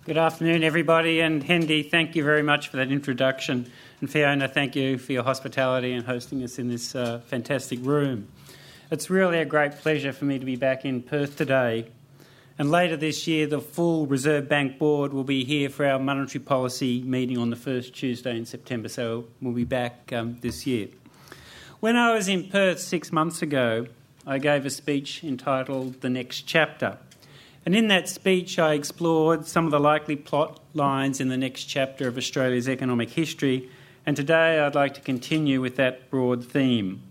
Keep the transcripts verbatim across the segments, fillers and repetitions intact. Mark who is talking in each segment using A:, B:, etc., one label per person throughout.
A: Good afternoon, everybody, and Hendy, thank you very much for that introduction. And Fiona, thank you for your hospitality and hosting us in this uh, fantastic room. It's really a great pleasure for me to be back in Perth today. And later this year, the full Reserve Bank Board will be here for our monetary policy meeting on the first Tuesday in September, so we'll be back um, this year. When I was in Perth six months ago, I gave a speech entitled The Next Chapter. And in that speech, I explored some of the likely plot lines in the next chapter of Australia's economic history, and today I'd like to continue with that broad theme.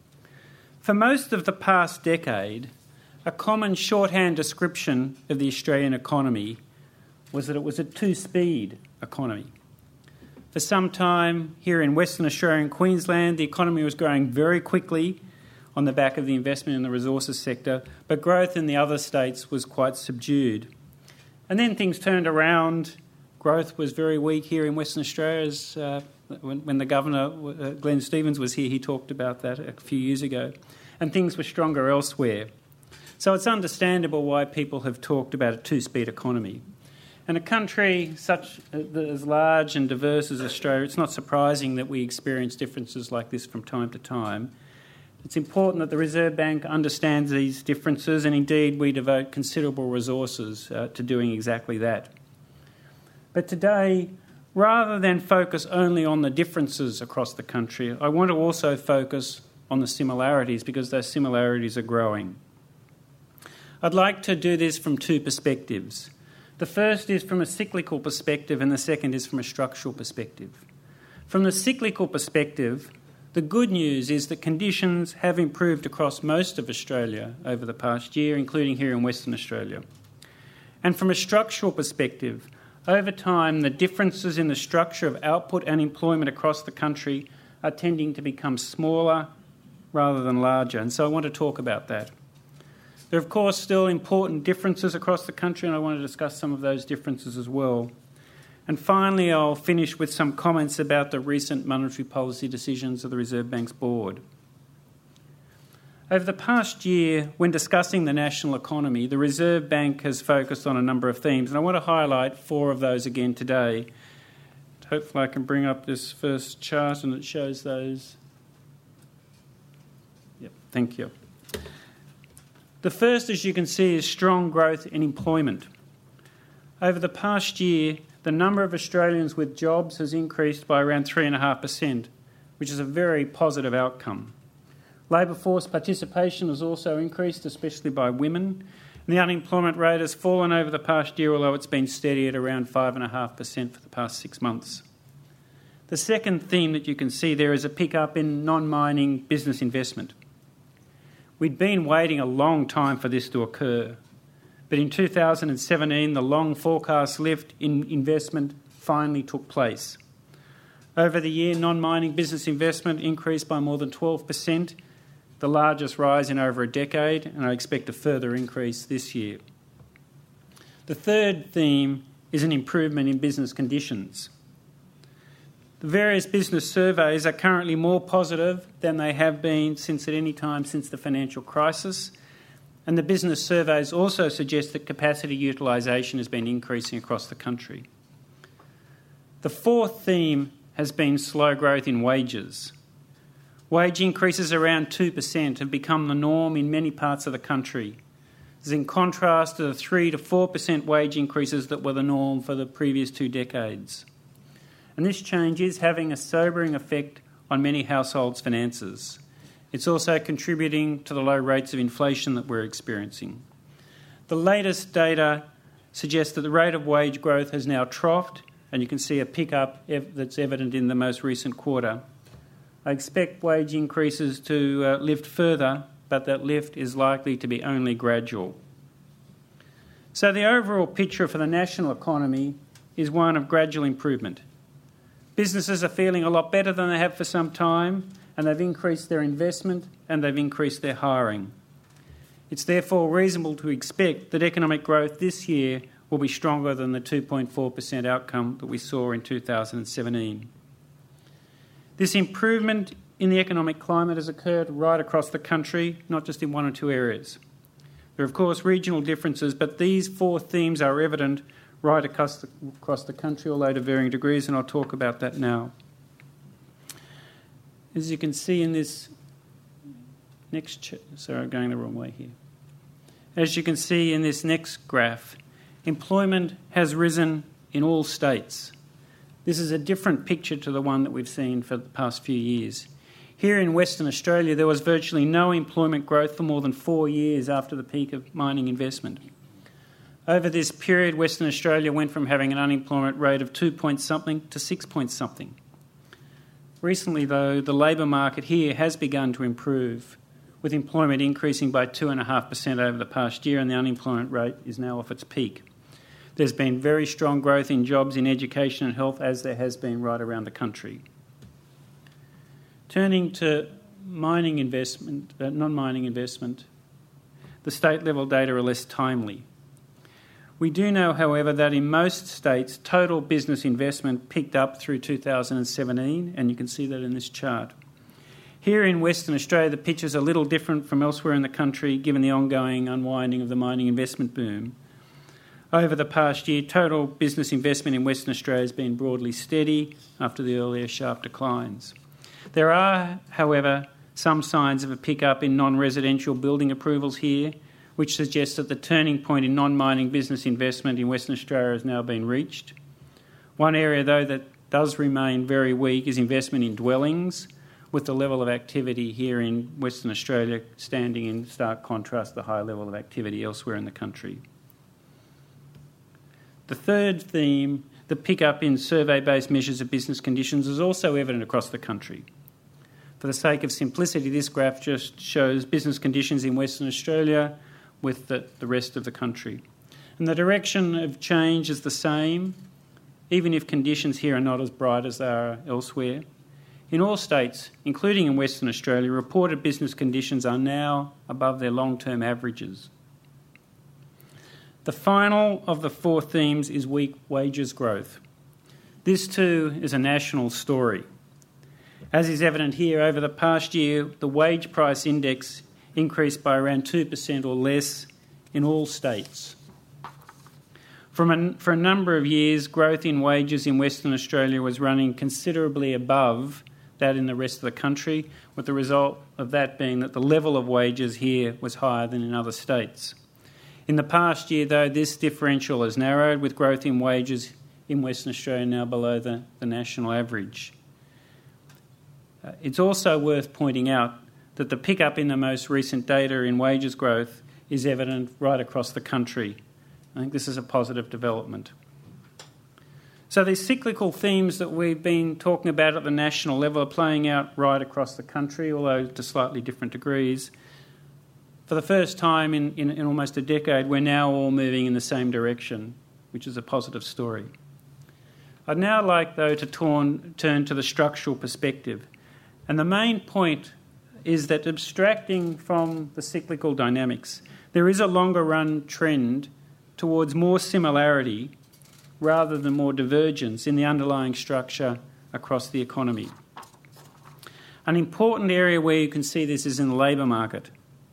A: For most of the past decade, a common shorthand description of the Australian economy was that it was a two-speed economy. For some time here in Western Australia and Queensland, the economy was growing very quickly on the back of the investment in the resources sector, but growth in the other states was quite subdued. And then things turned around. Growth was very weak here in Western Australia. As, uh, when, when the Governor, uh, Glenn Stevens, was here, he talked about that a few years ago. And things were stronger elsewhere. So it's understandable why people have talked about a two-speed economy. And a country such as large and diverse as Australia, it's not surprising that we experience differences like this from time to time. It's important that the Reserve Bank understands these differences, and indeed we devote considerable resources uh, to doing exactly that. But today, rather than focus only on the differences across the country, I want to also focus on the similarities, because those similarities are growing. I'd like to do this from two perspectives. The first is from a cyclical perspective, and the second is from a structural perspective. From the cyclical perspective, the good news is that conditions have improved across most of Australia over the past year, including here in Western Australia. And from a structural perspective, over time, the differences in the structure of output and employment across the country are tending to become smaller rather than larger. And so I want to talk about that. There are, of course, still important differences across the country, and I want to discuss some of those differences as well. And finally, I'll finish with some comments about the recent monetary policy decisions of the Reserve Bank's board. Over the past year, when discussing the national economy, the Reserve Bank has focused on a number of themes, and I want to highlight four of those again today. Hopefully I can bring up this first chart and it shows those. Yep, thank you. The first, as you can see, is strong growth in employment. Over the past year, the number of Australians with jobs has increased by around three point five percent, which is a very positive outcome. Labour force participation has also increased, especially by women. And the unemployment rate has fallen over the past year, although it's been steady at around five point five percent for the past six months. The second theme that you can see there is a pickup in non-mining business investment. We'd been waiting a long time for this to occur. But in two thousand seventeen, the long forecast lift in investment finally took place. Over the year, non-mining business investment increased by more than twelve percent, the largest rise in over a decade, and I expect a further increase this year. The third theme is an improvement in business conditions. The various business surveys are currently more positive than they have been since at any time since the financial crisis. And the business surveys also suggest that capacity utilisation has been increasing across the country. The fourth theme has been slow growth in wages. Wage increases around two percent have become the norm in many parts of the country. This is in contrast to the three to four percent wage increases that were the norm for the previous two decades. And this change is having a sobering effect on many households' finances. It's also contributing to the low rates of inflation that we're experiencing. The latest data suggests that the rate of wage growth has now troughed, and you can see a pickup ev- that's evident in the most recent quarter. I expect wage increases to uh, lift further, but that lift is likely to be only gradual. So the overall picture for the national economy is one of gradual improvement. Businesses are feeling a lot better than they have for some time, and they've increased their investment and they've increased their hiring. It's therefore reasonable to expect that economic growth this year will be stronger than the two point four percent outcome that we saw in two thousand seventeen. This improvement in the economic climate has occurred right across the country, not just in one or two areas. There are, of course, regional differences, but these four themes are evident right across the, across the country, although to varying degrees, and I'll talk about that now. As you can see in this next... Ch- sorry, I'm going the wrong way here. As you can see in this next graph, employment has risen in all states. This is a different picture to the one that we've seen for the past few years. Here in Western Australia, there was virtually no employment growth for more than four years after the peak of mining investment. Over this period, Western Australia went from having an unemployment rate of two point something to six point something. Recently, though, the labour market here has begun to improve, with employment increasing by two point five percent over the past year, and the unemployment rate is now off its peak. There's been very strong growth in jobs in education and health, as there has been right around the country. Turning to mining investment, uh, non-mining investment, the state-level data are less timely. We do know, however, that in most states, total business investment picked up through two thousand seventeen, and you can see that in this chart. Here in Western Australia, the picture's a little different from elsewhere in the country, given the ongoing unwinding of the mining investment boom. Over the past year, total business investment in Western Australia has been broadly steady after the earlier sharp declines. There are, however, some signs of a pickup in non-residential building approvals here, which suggests that the turning point in non-mining business investment in Western Australia has now been reached. One area, though, that does remain very weak is investment in dwellings, with the level of activity here in Western Australia standing in stark contrast to the high level of activity elsewhere in the country. The third theme, the pickup in survey-based measures of business conditions, is also evident across the country. For the sake of simplicity, this graph just shows business conditions in Western Australia with the, the rest of the country. And the direction of change is the same, even if conditions here are not as bright as they are elsewhere. In all states, including in Western Australia, reported business conditions are now above their long-term averages. The final of the four themes is weak wages growth. This too is a national story. As is evident here, over the past year, the wage price index increased by around two percent or less in all states. From a, for a number of years, growth in wages in Western Australia was running considerably above that in the rest of the country, with the result of that being that the level of wages here was higher than in other states. In the past year, though, this differential has narrowed, with growth in wages in Western Australia now below the, the national average. Uh, it's also worth pointing out that the pickup in the most recent data in wages growth is evident right across the country. I think this is a positive development. So these cyclical themes that we've been talking about at the national level are playing out right across the country, although to slightly different degrees. For the first time in, in, in almost a decade, we're now all moving in the same direction, which is a positive story. I'd now like, though, to turn, turn to the structural perspective. And the main point is that abstracting from the cyclical dynamics, there is a longer-run trend towards more similarity rather than more divergence in the underlying structure across the economy. An important area where you can see this is in the labour market.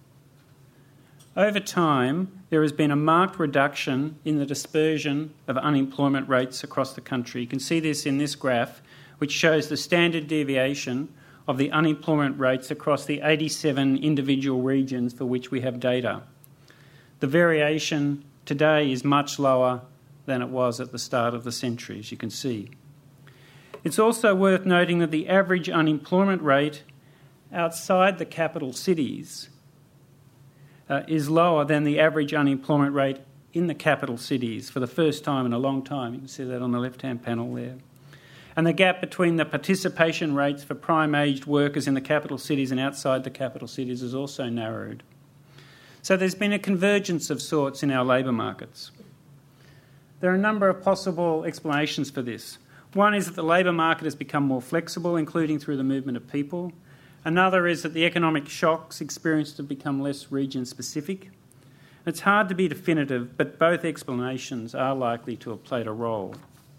A: Over time, there has been a marked reduction in the dispersion of unemployment rates across the country. You can see this in this graph, which shows the standard deviation of the unemployment rates across the eighty-seven individual regions for which we have data. The variation today is much lower than it was at the start of the century, as you can see. It's also worth noting that the average unemployment rate outside the capital cities uh, is lower than the average unemployment rate in the capital cities for the first time in a long time. You can see that on the left-hand panel there. And the gap between the participation rates for prime-aged workers in the capital cities and outside the capital cities has also narrowed. So there's been a convergence of sorts in our labour markets. There are a number of possible explanations for this. One is that the labour market has become more flexible, including through the movement of people. Another is that the economic shocks experienced have become less region-specific. It's hard to be definitive, but both explanations are likely to have played a role.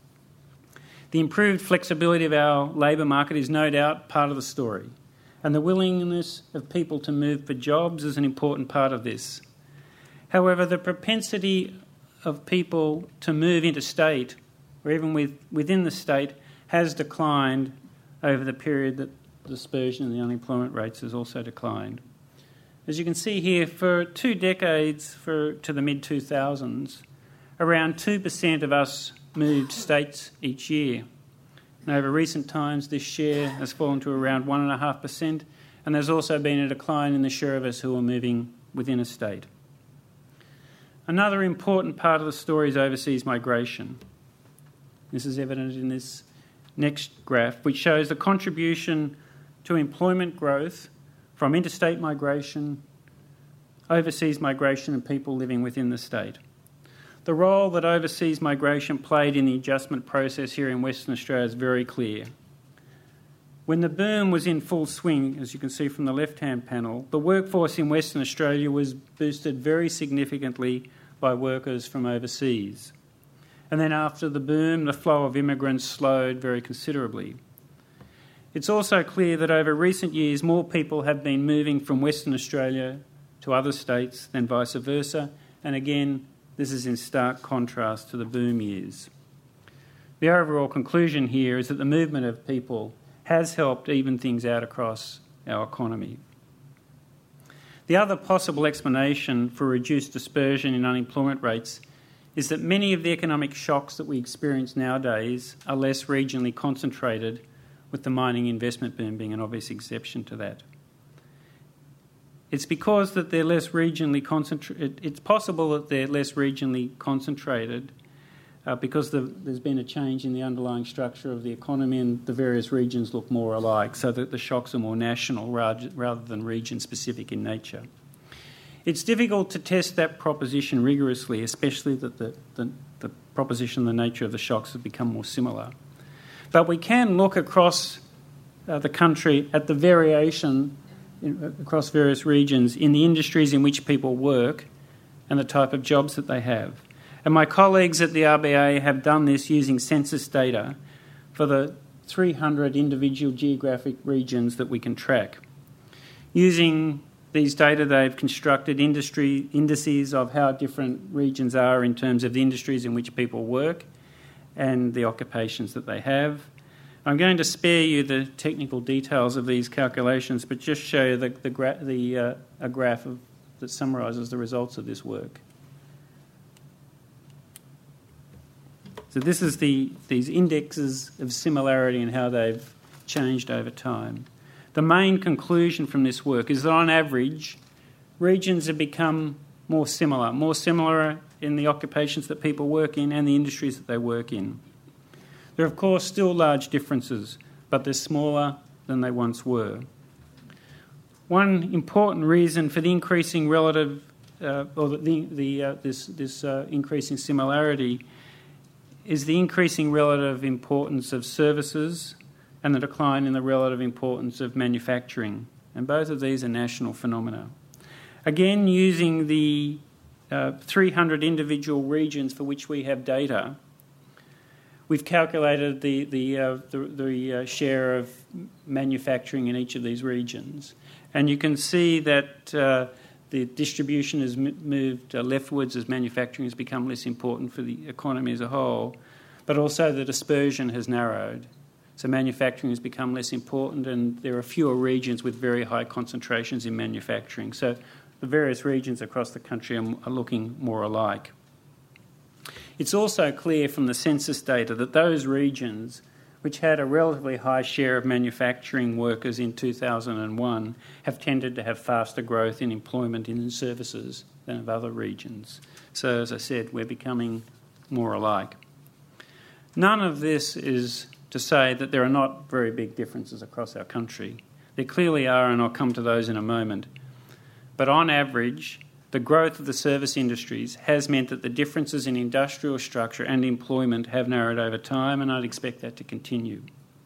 A: The improved flexibility of our labour market is no doubt part of the story, and the willingness of people to move for jobs is an important part of this. However, the propensity of people to move interstate, or even with, within the state, has declined over the period that the dispersion and the unemployment rates has also declined. As you can see here, for two decades, for to the mid two thousands, around two percent of us moved states each year. And over recent times, this share has fallen to around one point five percent, and there's also been a decline in the share of us who are moving within a state. Another important part of the story is overseas migration. This is evident in this next graph, which shows the contribution to employment growth from interstate migration, overseas migration, and people living within the state. The role that overseas migration played in the adjustment process here in Western Australia is very clear. When the boom was in full swing, as you can see from the left-hand panel, the workforce in Western Australia was boosted very significantly by workers from overseas. And then after the boom, the flow of immigrants slowed very considerably. It's also clear that over recent years, more people have been moving from Western Australia to other states than vice versa, and again, this is in stark contrast to the boom years. The overall conclusion here is that the movement of people has helped even things out across our economy. The other possible explanation for reduced dispersion in unemployment rates is that many of the economic shocks that we experience nowadays are less regionally concentrated, with the mining investment boom being an obvious exception to that. It's because that they're less regionally concentrated. It's possible that they're less regionally concentrated uh, because the, there's been a change in the underlying structure of the economy and the various regions look more alike, so that the shocks are more national rather, rather than region-specific in nature. It's difficult to test that proposition rigorously, especially that the, the, the proposition, the nature of the shocks have become more similar. But we can look across uh, the country at the variation in, across various regions in the industries in which people work and the type of jobs that they have. And my colleagues at the R B A have done this using census data for the three hundred individual geographic regions that we can track. Using these data, they've constructed industry indices of how different regions are in terms of the industries in which people work and the occupations that they have. I'm going to spare you the technical details of these calculations, but just show you the, the, gra- the, uh, a graph of, that summarises the results of this work. So this is the these indexes of similarity and how they've changed over time. The main conclusion from this work is that on average, regions have become more similar, more similar in the occupations that people work in and the industries that they work in. There are, of course, still large differences, but they're smaller than they once were. One important reason for the increasing relative, uh, or the, the uh, this this uh, increasing similarity, is the increasing relative importance of services and the decline in the relative importance of manufacturing. And both of these are national phenomena. Again, using the uh, three hundred individual regions for which we have data, we've calculated the, the, uh, the, the uh, share of manufacturing in each of these regions. And you can see that uh, the distribution has moved uh, leftwards as manufacturing has become less important for the economy as a whole, but also the dispersion has narrowed. So manufacturing has become less important and there are fewer regions with very high concentrations in manufacturing. So the various regions across the country are, are looking more alike. It's also clear from the census data that those regions which had a relatively high share of manufacturing workers in two thousand one have tended to have faster growth in employment in services than of other regions. So, as I said, we're becoming more alike. None of this is to say that there are not very big differences across our country. There clearly are, and I'll come to those in a moment. But on average, the growth of the service industries has meant that the differences in industrial structure and employment have narrowed over time, and I'd expect that to continue.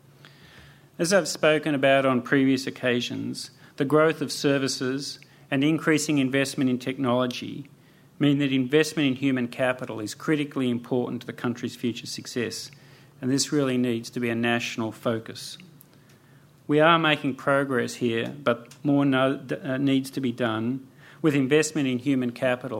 A: As I've spoken about on previous occasions, the growth of services and increasing investment in technology mean that investment in human capital is critically important to the country's future success, and this really needs to be a national focus. We are making progress here, but more no, uh, needs to be done, with investment in human capital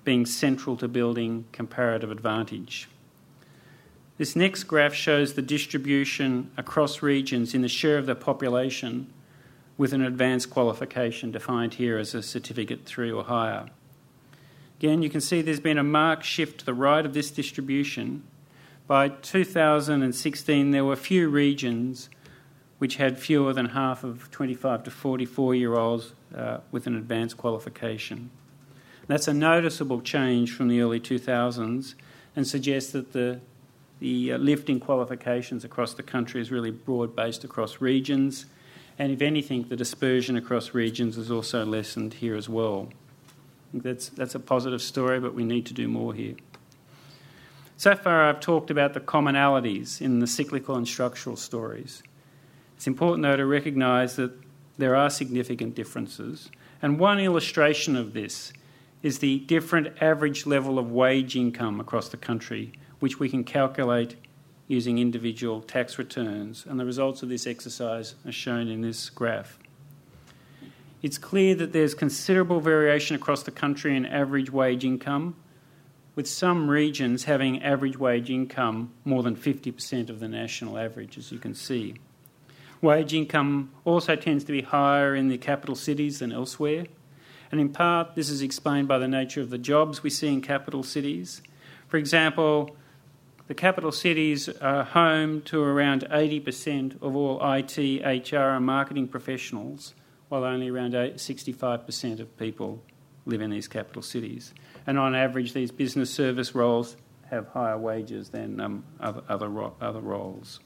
A: being central to building comparative advantage. This next graph shows the distribution across regions in the share of the population with an advanced qualification, defined here as a Certificate three or higher. Again, you can see there's been a marked shift to the right of this distribution. By two thousand sixteen, there were few regions which had fewer than half of twenty-five to forty-four-year-olds uh, with an advanced qualification. That's a noticeable change from the early two thousands and suggests that the, the uh, lift in qualifications across the country is really broad-based across regions, and if anything, the dispersion across regions is also lessened here as well. I think that's, that's a positive story, but we need to do more here. So far, I've talked about the commonalities in the cyclical and structural stories. It's important, though, to recognise that there are significant differences, and one illustration of this is the different average level of wage income across the country, which we can calculate using individual tax returns, and the results of this exercise are shown in this graph. It's clear that there's considerable variation across the country in average wage income, with some regions having average wage income more than fifty percent of the national average, as you can see. Wage income also tends to be higher in the capital cities than elsewhere, and in part this is explained by the nature of the jobs we see in capital cities. For example, the capital cities are home to around eighty percent of all I T, H R and marketing professionals, while only around sixty-five percent of people live in these capital cities. And on average, these business service roles have higher wages than um, other, other, ro- other roles.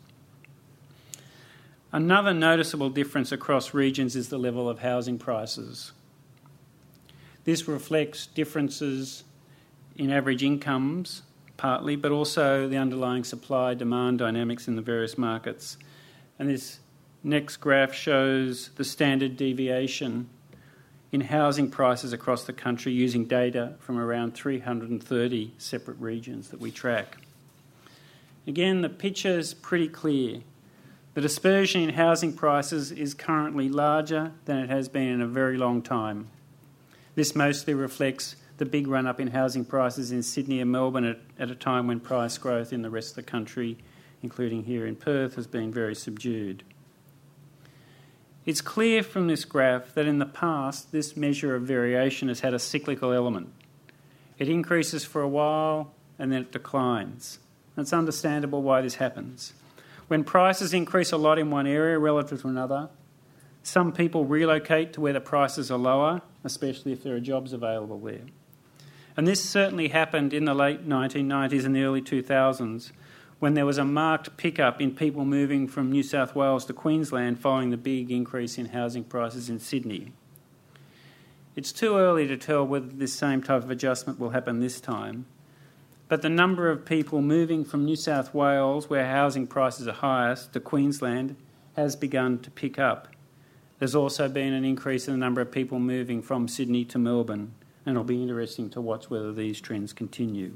A: Another noticeable difference across regions is the level of housing prices. This reflects differences in average incomes, partly, but also the underlying supply-demand dynamics in the various markets. And this next graph shows the standard deviation in housing prices across the country using data from around three hundred thirty separate regions that we track. Again, the picture is pretty clear. The dispersion in housing prices is currently larger than it has been in a very long time. This mostly reflects the big run-up in housing prices in Sydney and Melbourne at, at a time when price growth in the rest of the country, including here in Perth, has been very subdued. It's clear from this graph that in the past this measure of variation has had a cyclical element. It increases for a while and then it declines. It's understandable why this happens. When prices increase a lot in one area relative to another, some people relocate to where the prices are lower, especially if there are jobs available there. And this certainly happened in the late nineteen nineties and the early two thousands, when there was a marked pickup in people moving from New South Wales to Queensland following the big increase in housing prices in Sydney. It's too early to tell whether this same type of adjustment will happen this time, but the number of people moving from New South Wales, where housing prices are highest, to Queensland has begun to pick up. There's also been an increase in the number of people moving from Sydney to Melbourne, and it'll be interesting to watch whether these trends continue.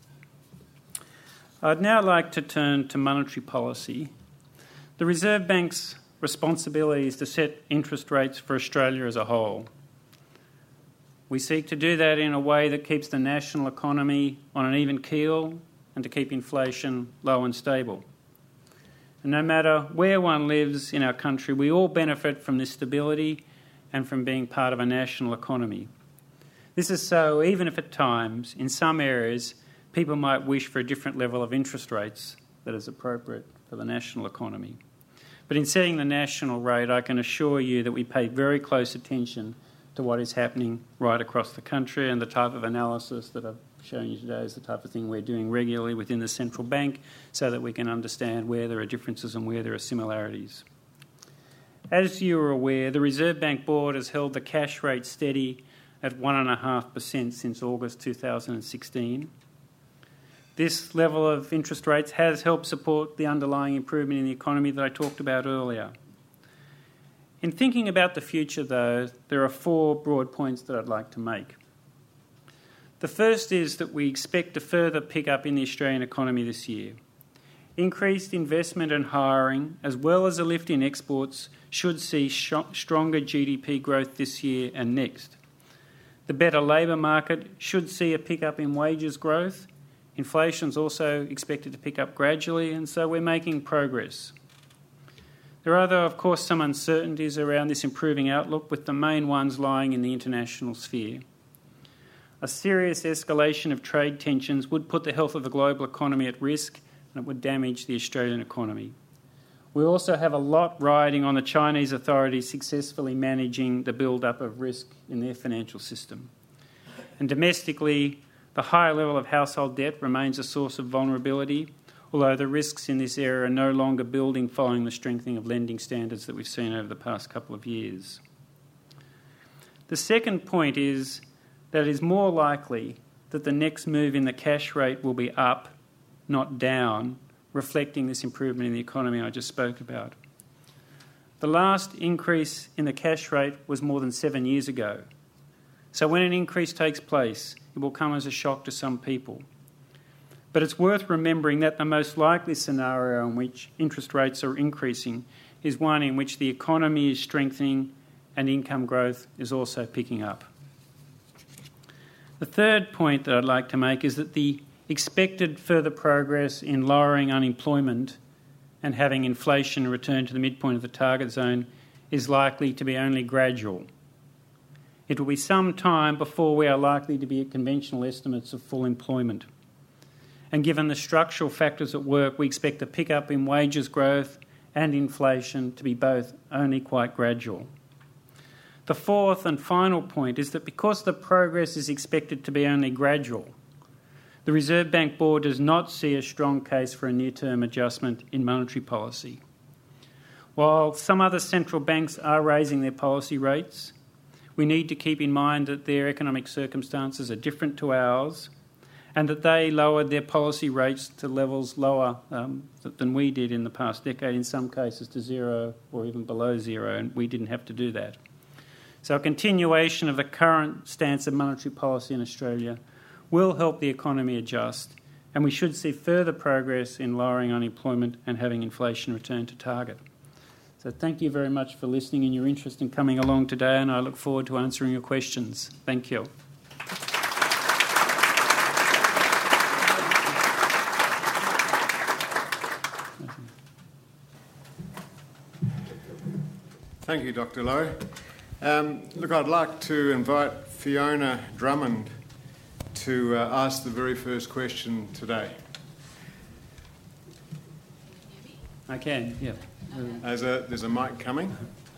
A: I'd now like to turn to monetary policy. The Reserve Bank's responsibility is to set interest rates for Australia as a whole. We seek to do that in a way that keeps the national economy on an even keel and to keep inflation low and stable. And no matter where one lives in our country, we all benefit from this stability and from being part of a national economy. This is so even if at times, in some areas, people might wish for a different level of interest rates that is appropriate for the national economy. But in setting the national rate, I can assure you that we pay very close attention to what is happening right across the country, and the type of analysis that I've shown you today is the type of thing we're doing regularly within the central bank so that we can understand where there are differences and where there are similarities. As you are aware, the Reserve Bank Board has held the cash rate steady at one point five percent since August two thousand sixteen. This level of interest rates has helped support the underlying improvement in the economy that I talked about earlier. In thinking about the future, though, there are four broad points that I'd like to make. The first is that we expect a further pick-up in the Australian economy this year. Increased investment and hiring, as well as a lift in exports, should see sh- stronger G D P growth this year and next. The better labour market should see a pickup in wages growth. Inflation is also expected to pick up gradually, and so we're making progress. There are, though, of course, some uncertainties around this improving outlook, with the main ones lying in the international sphere. A serious escalation of trade tensions would put the health of the global economy at risk, and it would damage the Australian economy. We also have a lot riding on the Chinese authorities successfully managing the build-up of risk in their financial system. And domestically, the higher level of household debt remains a source of vulnerability, although the risks in this area are no longer building following the strengthening of lending standards that we've seen over the past couple of years. The second point is that it is more likely that the next move in the cash rate will be up, not down, reflecting this improvement in the economy I just spoke about. The last increase in the cash rate was more than seven years ago. So when an increase takes place, it will come as a shock to some people. But it's worth remembering that the most likely scenario in which interest rates are increasing is one in which the economy is strengthening and income growth is also picking up. The third point that I'd like to make is that the expected further progress in lowering unemployment and having inflation return to the midpoint of the target zone is likely to be only gradual. It will be some time before we are likely to be at conventional estimates of full employment. And given the structural factors at work, we expect a pickup in wages growth and inflation to be both only quite gradual. The fourth and final point is that because the progress is expected to be only gradual, the Reserve Bank Board does not see a strong case for a near-term adjustment in monetary policy. While some other central banks are raising their policy rates, we need to keep in mind that their economic circumstances are different to ours and that they lowered their policy rates to levels lower um, than we did in the past decade, in some cases to zero or even below zero, and we didn't have to do that. So a continuation of the current stance of monetary policy in Australia will help the economy adjust, and we should see further progress in lowering unemployment and having inflation return to target. So thank you very much for listening and your interest in coming along today, and I look forward to answering your questions. Thank you.
B: Thank you, Doctor Lowe. Um, look, I'd like to invite Fiona Drummond to uh, ask the very first question today.
A: I can, yeah.
B: There's a, there's a mic coming.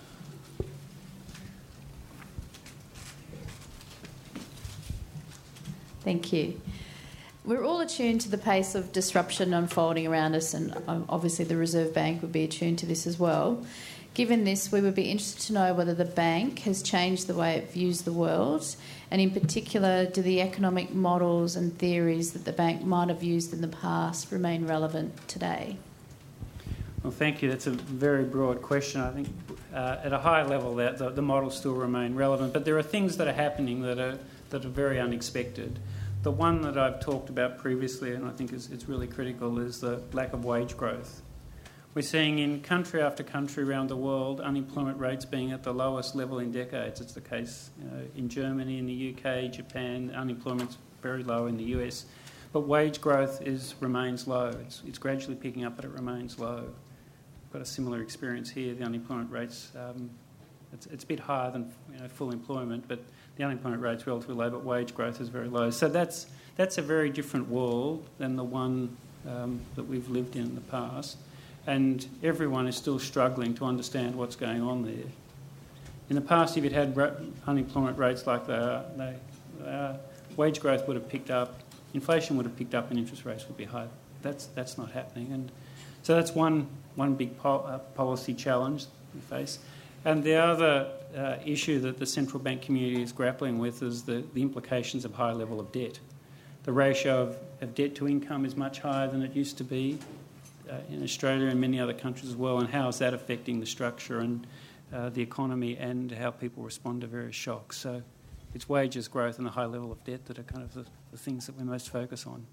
C: Thank you. We're all attuned to the pace of disruption unfolding around us, and um, obviously the Reserve Bank would be attuned to this as well. Given this, we would be interested to know whether the bank has changed the way it views the world, and in particular, do the economic models and theories that the bank might have used in the past remain relevant today?
A: Well, thank you. That's a very broad question. I think uh, at a high level that the, the models still remain relevant, but there are things that are happening that are that are very unexpected. The one that I've talked about previously, and I think is, it's really critical, is the lack of wage growth. We're seeing in country after country around the world unemployment rates being at the lowest level in decades. It's the case you know, in Germany, in the U K, Japan. Unemployment's very low in the U S, but wage growth is remains low. It's, it's gradually picking up, but it remains low. We've got a similar experience here. The unemployment rates um, it's, it's a bit higher than you know, full employment, but the unemployment rate's relatively low, but wage growth is very low. So that's that's a very different world than the one um, that we've lived in in the past. And everyone is still struggling to understand what's going on there. In the past, if you'd had ra- unemployment rates like they are, they, they are, wage growth would have picked up, inflation would have picked up, and interest rates would be high. That's that's not happening, and so that's one one big po- uh, policy challenge we face. And the other uh, issue that the central bank community is grappling with is the, the implications of high level of debt. The ratio of, of debt to income is much higher than it used to be. Uh, in Australia and many other countries as well, and how is that affecting the structure and uh, the economy and how people respond to various shocks. So it's wages growth and the high level of debt that are kind of the, the things that we most focus on.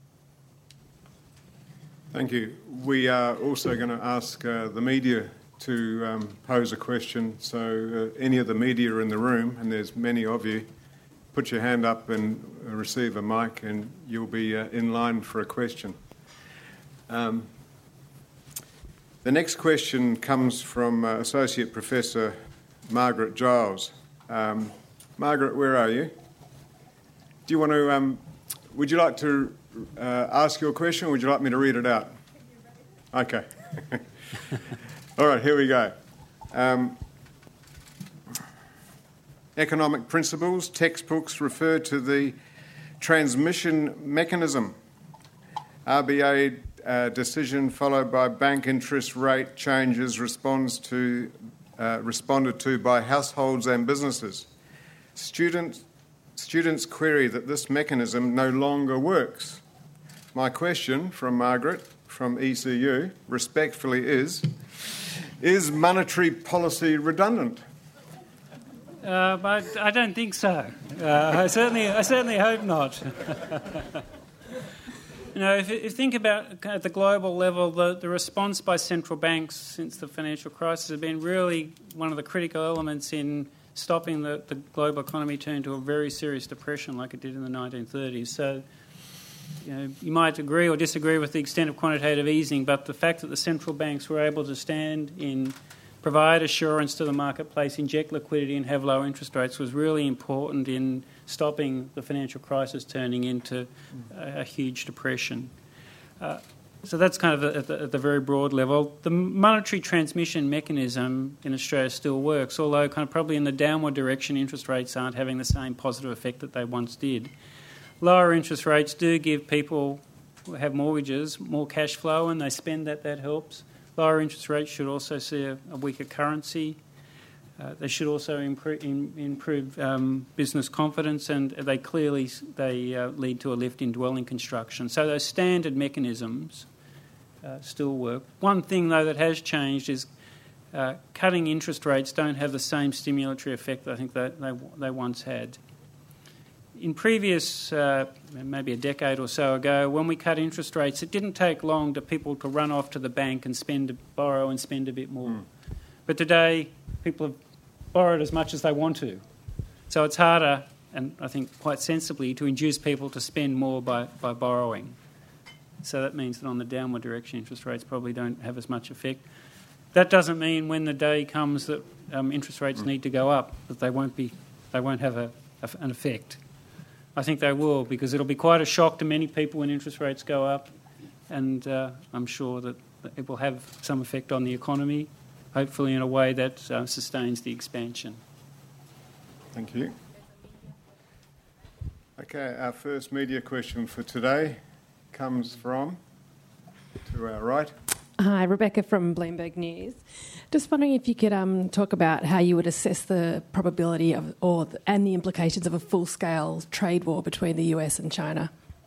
B: Thank you. We are also going to ask uh, the media to um, pose a question. So uh, any of the media in the room, and there's many of you, put your hand up and receive a mic, and you'll be uh, in line for a question. Um, the next question comes from uh, Associate Professor Margaret Giles. Um, Margaret, where are you? Do you want to? Um, would you like to uh, ask your question, or would you like me to read it out? Okay. All right, here we go. Um, economic principles textbooks refer to the transmission mechanism. R B A uh, decision followed by bank interest rate changes responds to, uh, responded to by households and businesses. Students, students query that this mechanism no longer works. My question from Margaret from E C U respectfully is, is monetary policy redundant?
A: Uh, but I don't think so. Uh, I certainly, I certainly hope not. You know, if you think about at the global level, the, the response by central banks since the financial crisis has been really one of the critical elements in stopping the, the global economy turn to a very serious depression like it did in the nineteen thirties. So, you know, you might agree or disagree with the extent of quantitative easing, but the fact that the central banks were able to stand in, provide assurance to the marketplace, inject liquidity and have low interest rates was really important in stopping the financial crisis turning into a, a huge depression. Uh, so that's kind of at the, at the very broad level. The monetary transmission mechanism in Australia still works, although kind of probably in the downward direction interest rates aren't having the same positive effect that they once did. Lower interest rates do give people who have mortgages more cash flow, and they spend that, that helps. Lower interest rates should also see a, a weaker currency. Uh, they should also improve, in, improve um, business confidence, and they clearly they uh, lead to a lift in dwelling construction. So those standard mechanisms uh, still work. One thing, though, that has changed is uh, cutting interest rates don't have the same stimulatory effect that I think that they, they once had. In previous, uh, maybe a decade or so ago, when we cut interest rates, it didn't take long to people to run off to the bank and spend, borrow and spend a bit more. Mm. But today, people have borrowed as much as they want to. So it's harder, and I think quite sensibly, to induce people to spend more by, by borrowing. So that means that on the downward direction, interest rates probably don't have as much effect. That doesn't mean when the day comes that um, interest rates mm. need to go up, that they won't be, they won't have a, a, an effect. I think they will, because it'll be quite a shock to many people when interest rates go up, and uh, I'm sure that it will have some effect on the economy, hopefully in a way that uh, sustains the expansion.
B: Thank you. Okay, our first media question for today comes from, to our right.
D: Hi, Rebecca from Bloomberg News. Just wondering if you could um, talk about how you would assess the probability of, or and the implications of a full-scale trade war between the U S and China.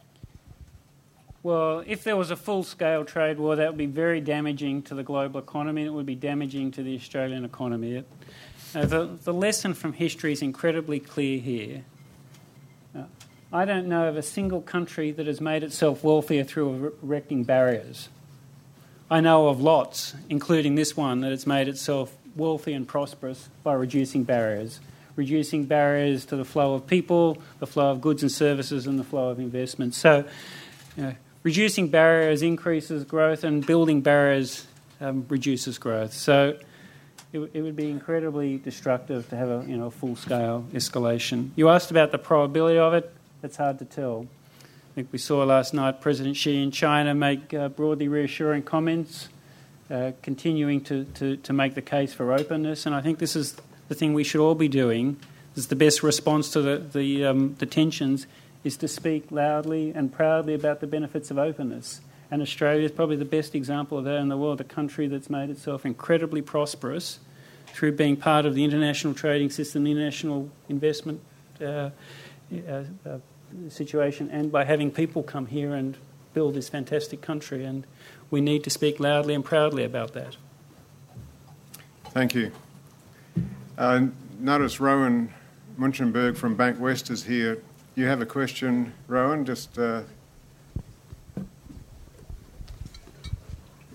A: Well, if there was a full-scale trade war, that would be very damaging to the global economy. It would be damaging to the Australian economy. It, uh, the, the lesson from history is incredibly clear here. Uh, I don't know of a single country that has made itself wealthier through erecting barriers. I know of lots, including this one, that it's made itself wealthy and prosperous by reducing barriers, reducing barriers to the flow of people, the flow of goods and services, and the flow of investment. So, you know, reducing barriers increases growth, and building barriers um, reduces growth. So, it, it would be incredibly destructive to have a you know full-scale escalation. You asked about the probability of it. That's hard to tell. I think we saw last night President Xi in China make uh, broadly reassuring comments, uh, continuing to, to, to make the case for openness. And I think this is the thing we should all be doing. This is the best response to the, the, um, the tensions, is to speak loudly and proudly about the benefits of openness. And Australia is probably the best example of that in the world, a country that's made itself incredibly prosperous through being part of the international trading system, the international investment uh, uh, uh, situation, and by having people come here and build this fantastic country, and we need to speak loudly and proudly about that.
B: Thank you. Uh, notice Rowan Munchenberg from Bank West is here. You have a question, Rowan? Just uh...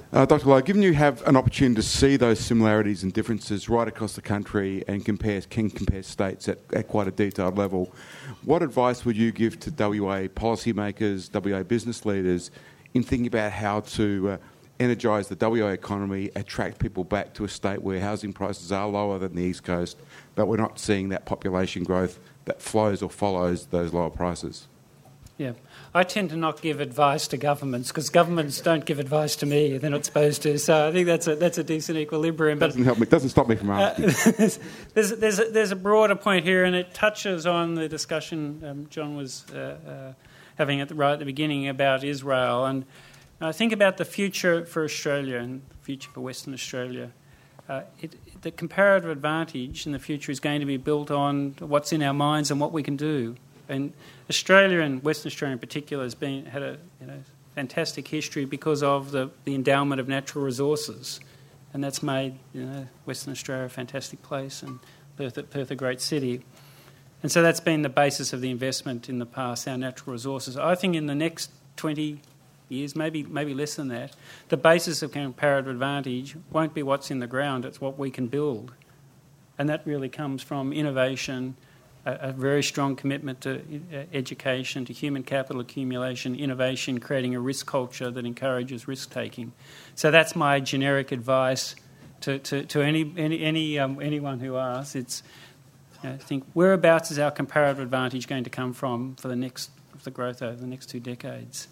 E: Uh, Doctor Lowe, given you have an opportunity to see those similarities and differences right across the country and compare, can compare states at, at quite a detailed level, what advice would you give to W A policymakers, W A business leaders in thinking about how to uh, energise the W A economy, attract people back to a state where housing prices are lower than the East Coast, but we're not seeing that population growth that flows or follows those lower prices?
A: Yeah, I tend to not give advice to governments because governments don't give advice to me; they're not supposed to. So I think that's a that's a decent equilibrium. But
E: doesn't help me. Doesn't stop me from asking.
A: Uh, there's there's there's a, there's a broader point here, and it touches on the discussion um, John was uh, uh, having at the, right at the beginning about Israel, and I think about the future for Australia and the future for Western Australia. Uh, it, the comparative advantage in the future is going to be built on what's in our minds and what we can do. And Australia and Western Australia in particular has been had a you know, fantastic history because of the, the endowment of natural resources, and that's made you know, Western Australia a fantastic place and Perth, Perth a great city. And so that's been the basis of the investment in the past, our natural resources. I think in the next twenty years, maybe maybe less than that, the basis of comparative advantage won't be what's in the ground, it's what we can build. And that really comes from innovation, a very strong commitment to education, to human capital accumulation, innovation, creating a risk culture that encourages risk-taking. So that's my generic advice to, to, to any any, any um, anyone who asks. It's you know, think whereabouts is our comparative advantage going to come from for the next for the growth over the next two decades?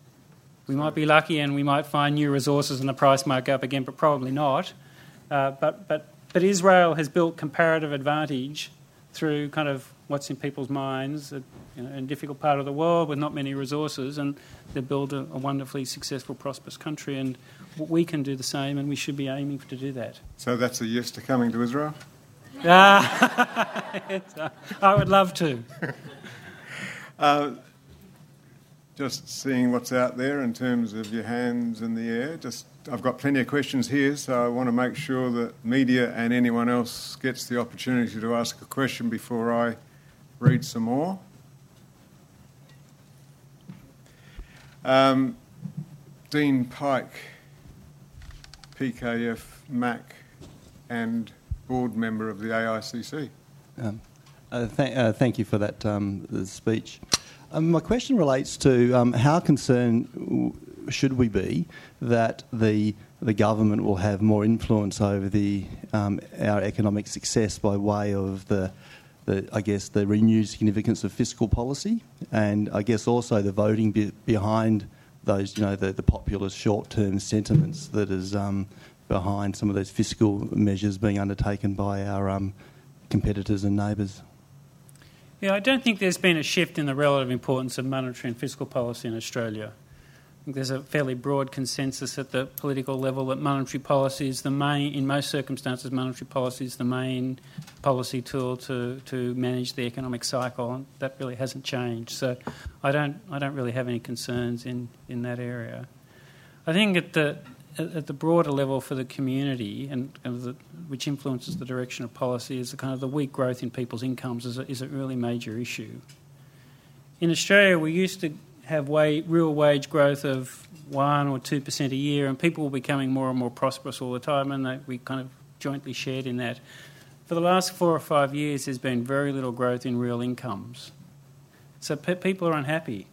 A: We might be lucky and we might find new resources and the price might go up again, but probably not. Uh, but but but Israel has built comparative advantage through kind of what's in people's minds, you know, in a difficult part of the world with not many resources, and they build a, a wonderfully successful, prosperous country. And we can do the same, and we should be aiming to do that.
B: So that's a yes to coming to Israel?
A: Uh, I would love to.
B: uh, just seeing what's out there in terms of your hands in the air. Just I've got plenty of questions here, so I want to make sure that media and anyone else gets the opportunity to ask a question before I read some more. Um, Dean Pike, P K F, M A C, and board member of the A I C C.
F: Um, uh, th- uh, thank you for that um, the speech. Um, my question relates to um, how concerned w- should we be that the the government will have more influence over the um, our economic success by way of the, the I guess the renewed significance of fiscal policy, and I guess also the voting be- behind those you know the, the populist short-term sentiments that is um, behind some of those fiscal measures being undertaken by our um, competitors and neighbours.
A: Yeah, I don't think there's been a shift in the relative importance of monetary and fiscal policy in Australia. I think there's a fairly broad consensus at the political level that monetary policy is the main, in most circumstances, monetary policy is the main policy tool to, to manage the economic cycle, and that really hasn't changed. So I don't I don't really have any concerns in, in that area. I think at the at the broader level for the community, and, and the, which influences the direction of policy, is the kind of the weak growth in people's incomes is a, is a really major issue. In Australia, we used to have wa- real wage growth of one or two percent a year, and people were becoming more and more prosperous all the time, and they, we kind of jointly shared in that. For the last four or five years, there's been very little growth in real incomes. So pe- people are unhappy.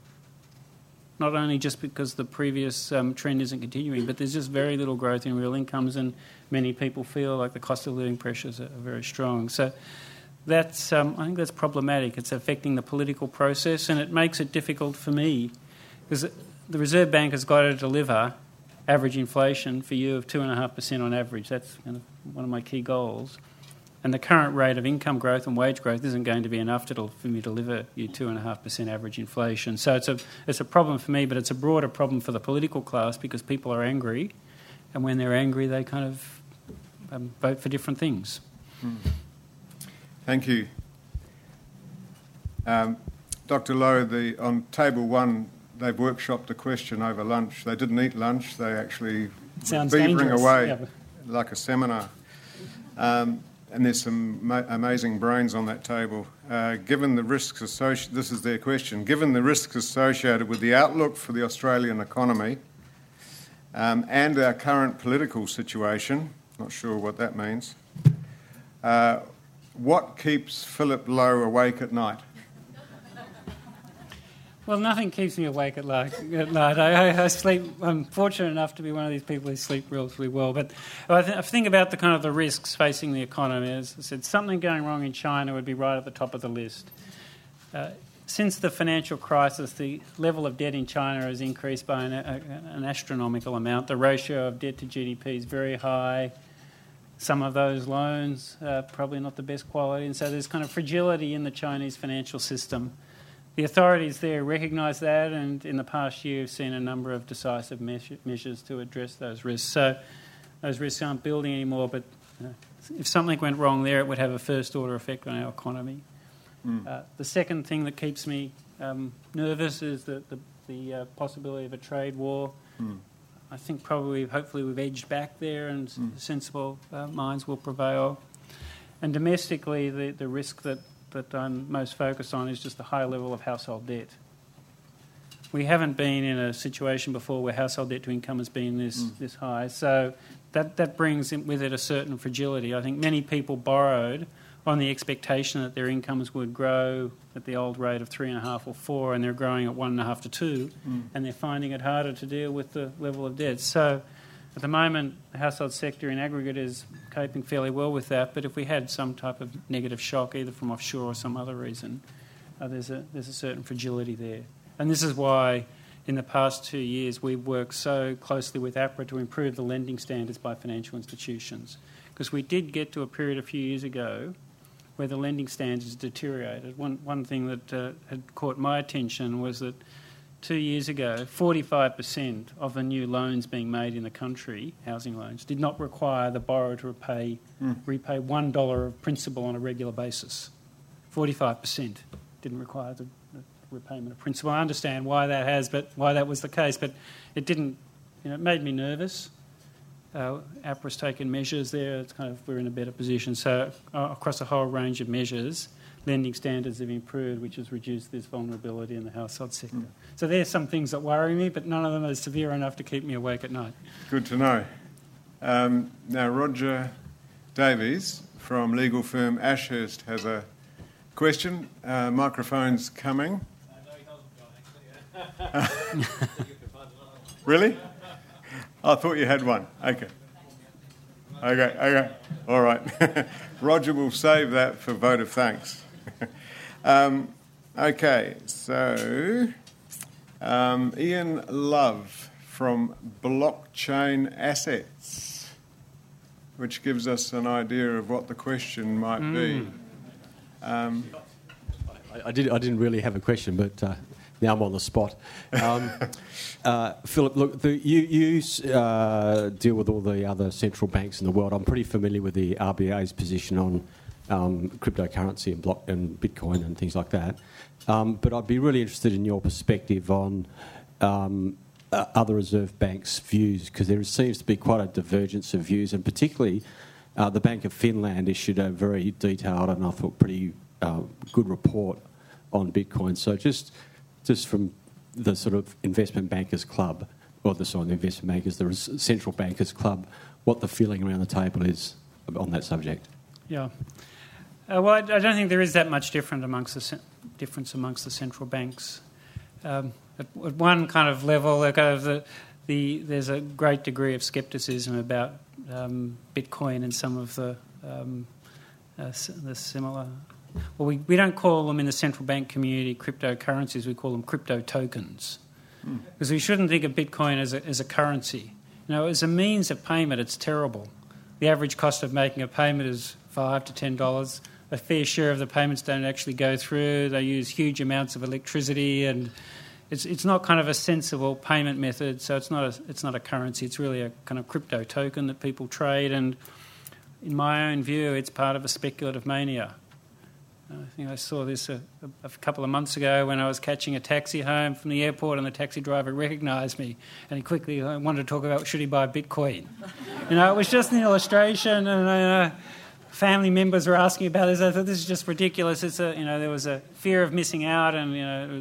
A: Not only just because the previous um, trend isn't continuing, but there's just very little growth in real incomes, and many people feel like the cost of living pressures are, are very strong. So that's um, I think that's problematic. It's affecting the political process, and it makes it difficult for me because the Reserve Bank has got to deliver average inflation for you of two point five percent on average. That's kind of one of my key goals. And the current rate of income growth and wage growth isn't going to be enough to, for me to deliver you two point five percent average inflation. So it's a it's a problem for me, but it's a broader problem for the political class because people are angry, and when they're angry, they kind of um, vote for different things.
B: Hmm. Thank you. Um, Doctor Lowe, the, on table one, they've workshopped a question over lunch. They didn't eat lunch. They actually
A: Sounds
B: beavering
A: dangerous.
B: away
A: Yeah.
B: like a seminar. Um, And there's some ma- amazing brains on that table. Uh, given the risks associated, this is their question, given the risks associated with the outlook for the Australian economy um, and our current political situation, not sure what that means, uh, what keeps Philip Lowe awake at night?
A: Well, nothing keeps me awake at, like, at night. I, I, I sleep. I'm fortunate enough to be one of these people who sleep relatively well. But I, th- I think about the kind of the risks facing the economy. As I said, something going wrong in China would be right at the top of the list. Uh, since the financial crisis, the level of debt in China has increased by an, a, an astronomical amount. The ratio of debt to G D P is very high. Some of those loans are probably not the best quality, and so there's kind of fragility in the Chinese financial system. The authorities there recognise that, and in the past year have seen a number of decisive measure, measures to address those risks. So those risks aren't building anymore, but you know, if something went wrong there, it would have a first-order effect on our economy. Mm. Uh, the second thing that keeps me um, nervous is the, the, the uh, possibility of a trade war. Mm. I think probably, hopefully, we've edged back there, and mm. sensible uh, minds will prevail. And domestically, the, the risk that that I'm most focused on is just the high level of household debt. We haven't been in a situation before where household debt to income has been this mm. this high, so that, that brings with it a certain fragility. I think many people borrowed on the expectation that their incomes would grow at the old rate of three and a half or four, and they're growing at one and a half to two, mm. and they're finding it harder to deal with the level of debt. So at the moment, the household sector in aggregate is coping fairly well with that, but if we had some type of negative shock, either from offshore or some other reason, uh, there's a there's a certain fragility there. And this is why, in the past two years, we've worked so closely with APRA to improve the lending standards by financial institutions. Because we did get to a period a few years ago where the lending standards deteriorated. One, one thing that uh, had caught my attention was that two years ago, forty-five percent of the new loans being made in the country, housing loans, did not require the borrower to repay, mm. repay one dollar of principal on a regular basis. forty-five percent didn't require the, the repayment of principal. I understand why that has, but why that was the case, but it didn't. You know, it made me nervous. Uh, APRA's taken measures there. It's kind of we're in a better position. So uh, across a whole range of measures, lending standards have improved, which has reduced this vulnerability in the household sector. Mm. So there's some things that worry me, but none of them are severe enough to keep me awake at night.
B: Good to know. Um, now, Roger Davies from legal firm Ashurst has a question. Uh, microphone's coming. Uh, no, he doesn't, John, actually. Really? I thought you had one. Okay. Okay, okay. All right. Roger will save that for vote of thanks. um, okay, so um, Ian Love from Blockchain Assets, which gives us an idea of what the question might mm. be. Um,
G: I, I, did, I didn't really have a question, but uh, now I'm on the spot. Um, uh, Philip, look, the, you, you uh, deal with all the other central banks in the world. I'm pretty familiar with the R B A's position on um, cryptocurrency and, block, and Bitcoin and things like that. Um, but I'd be really interested in your perspective on um, uh, other Reserve Banks' views, because there seems to be quite a divergence of views, and particularly uh, the Bank of Finland issued a very detailed and I thought pretty uh, good report on Bitcoin. So just... Just from the sort of investment bankers club, or the sorry, the investment bankers, the central bankers club, what the feeling around the table is on that subject.
A: Yeah. Uh, well, I, I don't think there is that much different amongst the difference amongst the central banks. Um, at, at one kind of level, kind of the, the there's a great degree of scepticism about um, Bitcoin and some of the um, uh, the similar. Well, we, we don't call them in the central bank community cryptocurrencies, we call them crypto tokens. Mm. Because we shouldn't think of Bitcoin as a, as a currency. You know, as a means of payment, it's terrible. The average cost of making a payment is five to ten dollars. A fair share of the payments don't actually go through. They use huge amounts of electricity, and it's it's not kind of a sensible payment method, so it's not a, it's not a currency. It's really a kind of crypto token that people trade, and in my own view, it's part of a speculative mania. I think I saw this a, a, a couple of months ago when I was catching a taxi home from the airport, and the taxi driver recognised me, and he quickly wanted to talk about should he buy Bitcoin. You know, it was just an illustration, and uh, family members were asking about this. I thought this is just ridiculous. It's a, you know, there was a fear of missing out, and you know, it was,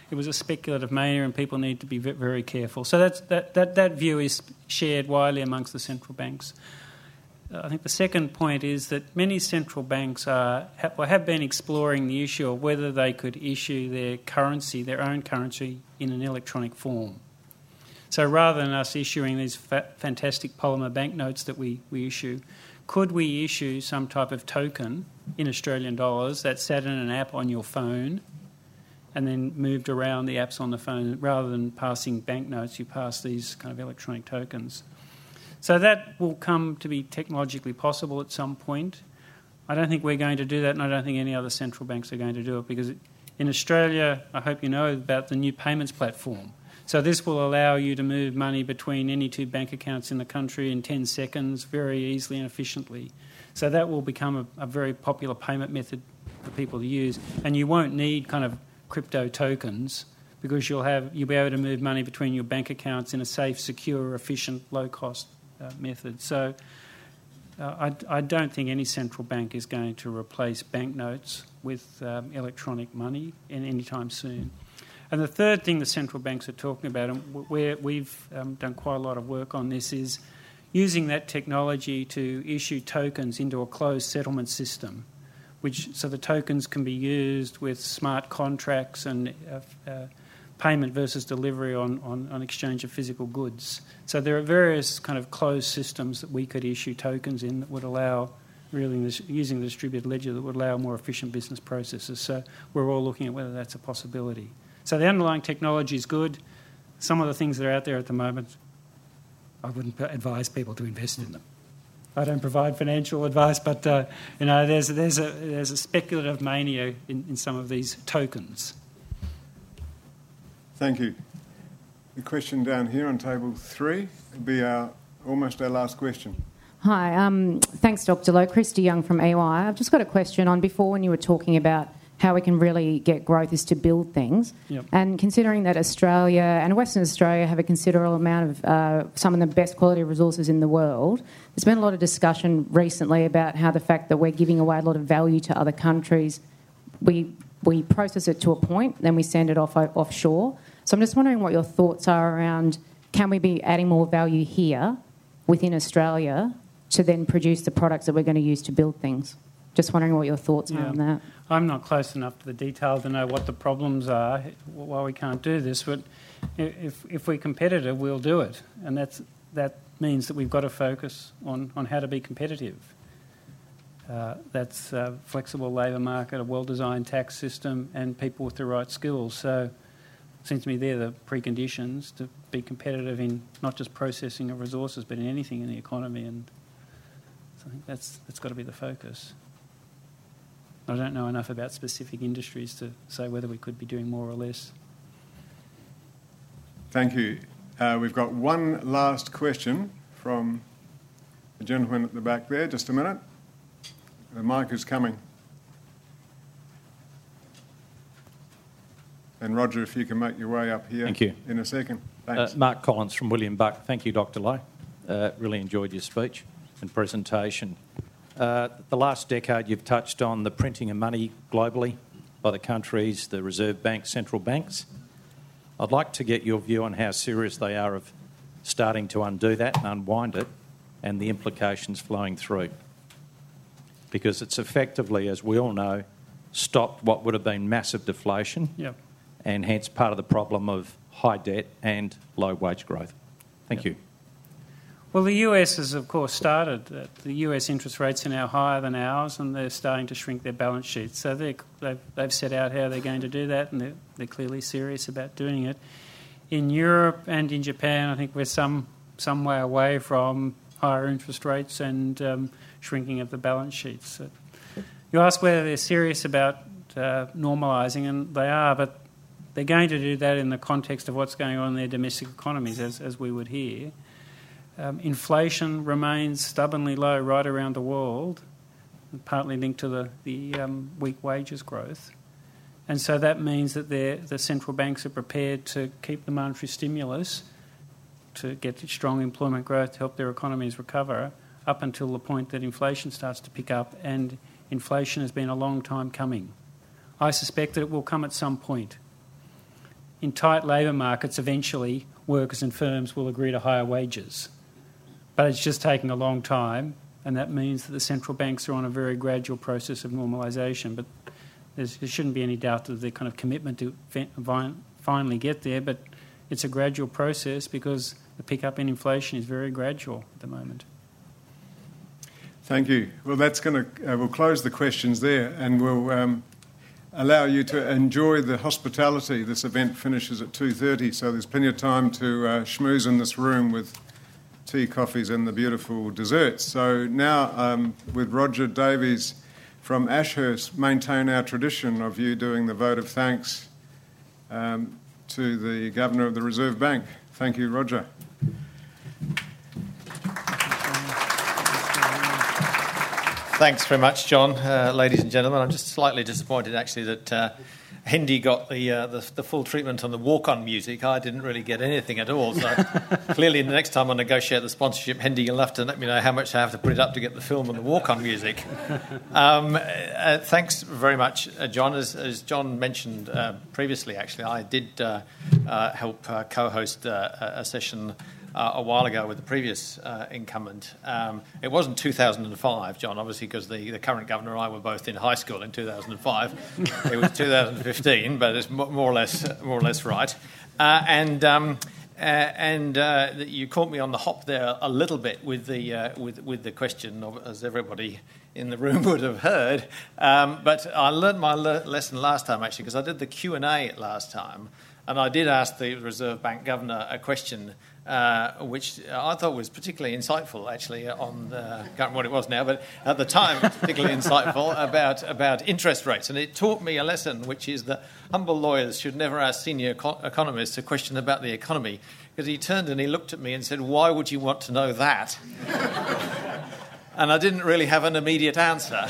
A: it was a speculative mania and people need to be very careful. So that's, that, that, that view is shared widely amongst the central banks. Uh, I think the second point is that many central banks are, have, well, have been exploring the issue of whether they could issue their currency, their own currency, in an electronic form. So rather than us issuing these fa- fantastic polymer banknotes that we, we issue, could we issue some type of token in Australian dollars that sat in an app on your phone and then moved around the apps on the phone? Rather than passing banknotes, you pass these kind of electronic tokens. So that will come to be technologically possible at some point. I don't think we're going to do that, and I don't think any other central banks are going to do it, because in Australia, I hope you know about the new payments platform. So this will allow you to move money between any two bank accounts in the country in ten seconds very easily and efficiently. So that will become a, a very popular payment method for people to use, and you won't need kind of crypto tokens, because you'll have you'll be able to move money between your bank accounts in a safe, secure, efficient, low-cost uh, method. So uh, I, I don't think any central bank is going to replace banknotes with um, electronic money in any time soon. And the third thing the central banks are talking about, and where we've um, done quite a lot of work on this, is using that technology to issue tokens into a closed settlement system, which so the tokens can be used with smart contracts and uh, uh, payment versus delivery on, on, on exchange of physical goods. So there are various kind of closed systems that we could issue tokens in that would allow, really this, using the distributed ledger, that would allow more efficient business processes. So we're all looking at whether that's a possibility. So the underlying technology is good. Some of the things that are out there at the moment, I wouldn't advise people to invest in them. I don't provide financial advice, but uh, you know, there's there's a there's a speculative mania in, in some of these tokens.
B: Thank you. The question down here on table three will be our almost our last question.
H: Hi, um, thanks, Doctor Lowe. Christy Young from E Y. I've just got a question on before when you were talking about how we can really get growth is to build things.
A: Yep.
H: And considering that Australia and Western Australia have a considerable amount of uh, some of the best quality resources in the world, there's been a lot of discussion recently about how the fact that we're giving away a lot of value to other countries, we we process it to a point, then we send it off offshore. So I'm just wondering what your thoughts are around, can we be adding more value here within Australia to then produce the products that we're going to use to build things? Just wondering what your thoughts
A: yeah.
H: are on that.
A: I'm not close enough to the detail to know what the problems are, why we can't do this, but if if we're competitive, we'll do it. And that's that means that we've got to focus on, on how to be competitive. Uh, that's a flexible labour market, a well-designed tax system, and people with the right skills. So it seems to me they're the preconditions to be competitive in not just processing of resources, but in anything in the economy. And so I think that's that's got to be the focus. I don't know enough about specific industries to say whether we could be doing more or less.
B: Thank you. Uh, we've got one last question from the gentleman at the back there. Just a minute. The mic is coming. And Roger, if you can make your way up here.
I: Thank you.
B: In a second. Thanks.
I: Uh, Mark Collins from William Buck. Thank you, Doctor Lowe. Uh, really enjoyed your speech and presentation. Uh, the last decade you've touched on the printing of money globally by the countries, the Reserve Bank, central banks. I'd like to get your view on how serious they are of starting to undo that and unwind it and the implications flowing through. Because it's effectively, as we all know, stopped what would have been massive deflation
A: Yep.
I: and hence part of the problem of high debt and low wage growth. Thank
A: Yep.
I: you.
A: Well, the U S has, of course, started. The U S interest rates are now higher than ours, and they're starting to shrink their balance sheets. So they've, they've set out how they're going to do that, and they're, they're clearly serious about doing it. In Europe and in Japan, I think we're some, some way away from higher interest rates and um, shrinking of the balance sheets. So you ask whether they're serious about uh, normalising, and they are, but they're going to do that in the context of what's going on in their domestic economies, as, as we would hear. Um, inflation remains stubbornly low right around the world, partly linked to the, the um, weak wages growth. And so that means that the central banks are prepared to keep the monetary stimulus to get strong employment growth to help their economies recover up until the point that inflation starts to pick up, and inflation has been a long time coming. I suspect that it will come at some point. in tight labour markets, eventually workers and firms will agree to higher wages. But it's just taking a long time, and that means that the central banks are on a very gradual process of normalisation. But there's, there shouldn't be any doubt that the kind of commitment to finally get there, but it's a gradual process because the pickup in inflation is very gradual at the moment.
B: Thank you. Well, that's going to. Uh, we'll close the questions there, and we'll um, allow you to enjoy the hospitality. This event finishes at two thirty, so there's plenty of time to uh, schmooze in this room with tea, coffees, and the beautiful desserts. So now, um, with Roger Davies from Ashurst, maintain our tradition of you doing the vote of thanks um, to the Governor of the Reserve Bank. Thank you, Roger.
I: Thanks very much, John. Uh, ladies and gentlemen, I'm just slightly disappointed, actually, that uh, Hendy got the, uh, the the full treatment on the walk-on music. I didn't really get anything at all. So clearly, the next time I negotiate the sponsorship, Hendy, you'll have to let me know how much I have to put it up to get the film and the walk-on music. Um, uh, thanks very much, uh, John. As, as John mentioned uh, previously, actually, I did uh, uh, help uh, co-host uh, a session Uh, a while ago with the previous uh, incumbent. Um, it wasn't two thousand five, John, obviously, because the, the current governor and I were both in high school in two thousand five. It was two thousand fifteen, but it's more or less more or less right. Uh, and um, uh, and uh, you caught me on the hop there a little bit with the uh, with with the question, of, as everybody in the room would have heard. Um, but I learned my le- lesson last time, actually, because I did the Q and A last time, and I did ask the Reserve Bank governor a question Uh, which I thought was particularly insightful, actually, on the, I can't remember what it was now, but at the time, particularly insightful about, about interest rates. And it taught me a lesson, which is that humble lawyers should never ask senior eco- economists a question about the economy, because he turned and he looked at me and said, "Why would you want to know that?" And I didn't really have an immediate answer.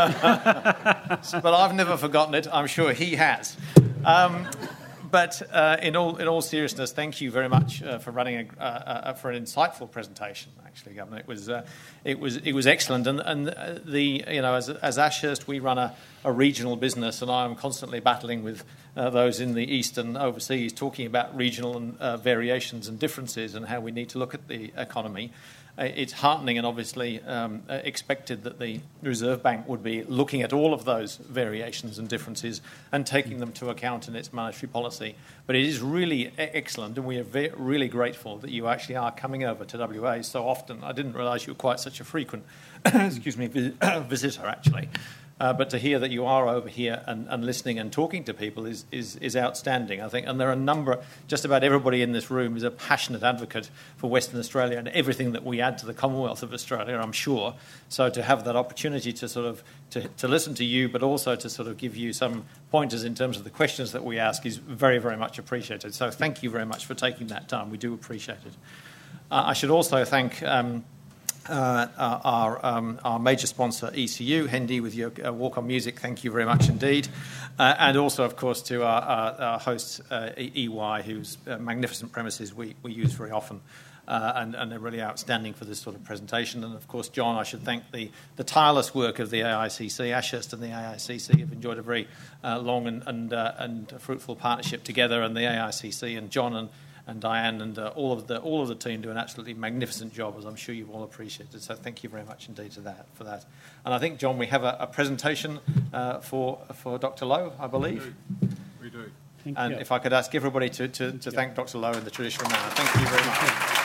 I: But I've never forgotten it. I'm sure he has. Um, But uh, in all in all seriousness, thank you very much uh, for running a, uh, uh, for an insightful presentation. Actually, Governor, it was uh, it was it was excellent. And and the you know as as Ashurst, we run a, a regional business, and I am constantly battling with uh, those in the east and overseas, talking about regional and, uh, variations and differences, and how we need to look at the economy. Uh, it's heartening and obviously um, uh, expected that the Reserve Bank would be looking at all of those variations and differences and taking them to account in its monetary policy. But it is really excellent, and we are very, really grateful that you actually are coming over to W A so often. I didn't realise you were quite such a frequent excuse me, visitor, actually. Uh, but to hear that you are over here and, and listening and talking to people is, is, is outstanding, I think. And there are a number, just about everybody in this room is a passionate advocate for Western Australia and everything that we add to the Commonwealth of Australia, I'm sure. So to have that opportunity to sort of to, to listen to you, but also to sort of give you some pointers in terms of the questions that we ask is very, very much appreciated. So thank you very much for taking that time. We do appreciate it. Uh, I should also thank Um, Uh, our, um, our major sponsor, E C U, Hendy, with your uh, walk-on music. Thank you very much indeed. Uh, and also, of course, to our, our, our host, uh, E Y, whose uh, magnificent premises we, we use very often. Uh, and, and they're really outstanding for this sort of presentation. And, of course, John, I should thank the, the tireless work of the A I C C. Ashurst and the A I C C have enjoyed a very uh, long and, and, uh, and fruitful partnership together, and the A I C C and John and and Diane and uh, all of the all of the team do an absolutely magnificent job, as I'm sure you've all appreciated. So thank you very much indeed to that for that. And I think, John, we have a, a presentation uh, for for Doctor Lowe, I believe.
B: We do. We do.
A: Thank
I: and
A: you.
I: if I could ask everybody to to, to thank Doctor Lowe in the traditional manner. Thank you very much.